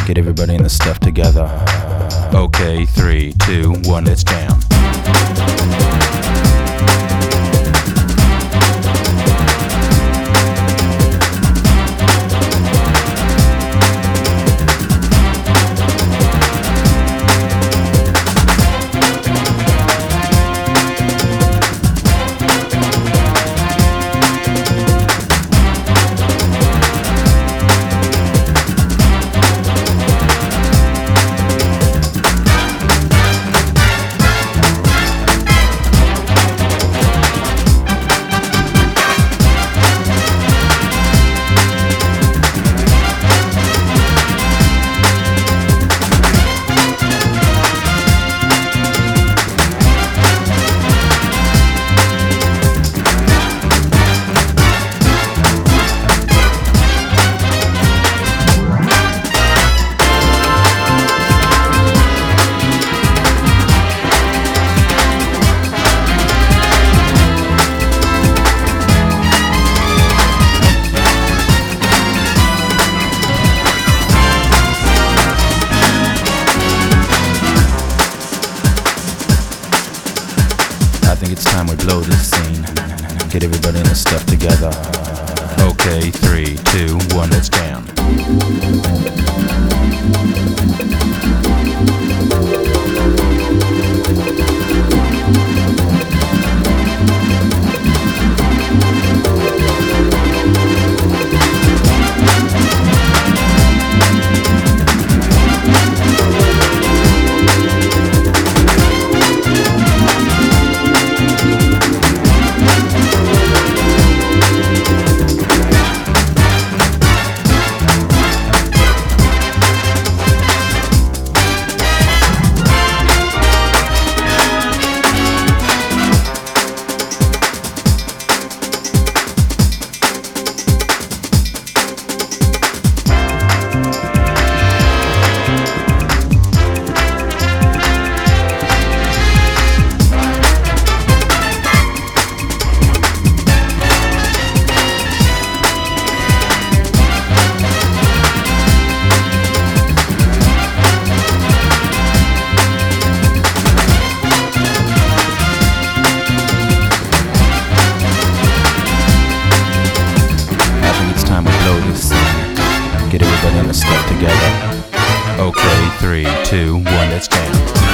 Get everybody in the stuff together. Okay, 3, 2, 1, let's jam. I think it's time we blow this scene. Get everybody in the stuff together. Okay, 3, 2, 1, let's jam. Get everybody in the stuff together. Okay, 3, 2, 1, let's jam.